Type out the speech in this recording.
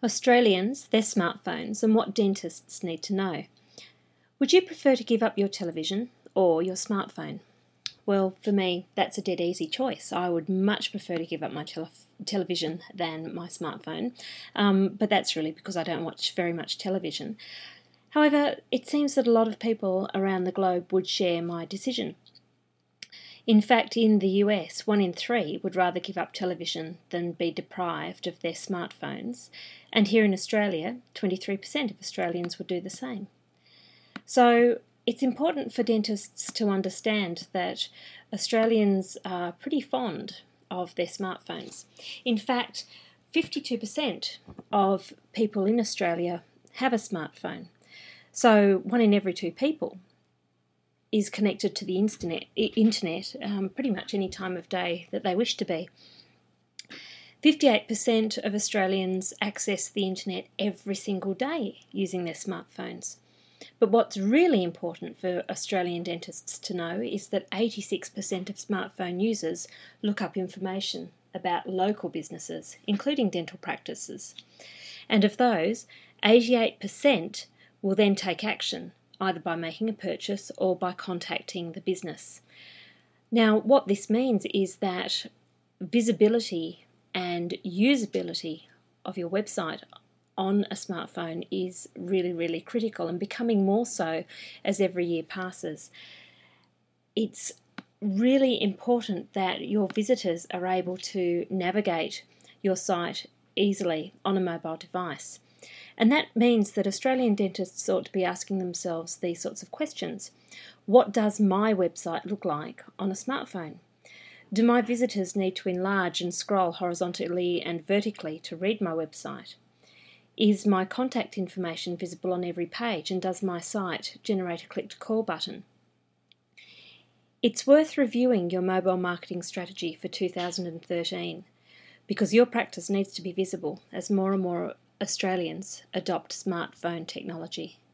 Australians, their smartphones, and what dentists need to know. Would you prefer to give up your television or your smartphone? Well, for me, that's a dead easy choice. I would much prefer to give up my television than my smartphone, but that's really because I don't watch very much television. However, it seems that a lot of people around the globe would share my decision. In fact, in the US, 1 in 3 would rather give up television than be deprived of their smartphones, and here in Australia, 23% of Australians would do the same. So it's important for dentists to understand that Australians are pretty fond of their smartphones. In fact, 52% of people in Australia have a smartphone. So 1 in every 2 people is connected to the internet pretty much any time of day that they wish to be. 58% of Australians access the internet every single day using their smartphones. But what's really important for Australian dentists to know is that 86% of smartphone users look up information about local businesses, including dental practices. And of those, 88% will then take action, either by making a purchase or by contacting the business. Now, what this means is that visibility and usability of your website on a smartphone is really, really critical and becoming more so as every year passes. It's really important that your visitors are able to navigate your site easily on a mobile device. And that means that Australian dentists ought to be asking themselves these sorts of questions. What does my website look like on a smartphone? Do my visitors need to enlarge and scroll horizontally and vertically to read my website? Is my contact information visible on every page, and does my site generate a click-to-call button? It's worth reviewing your mobile marketing strategy for 2013 because your practice needs to be visible as more and more Australians adopt smartphone technology.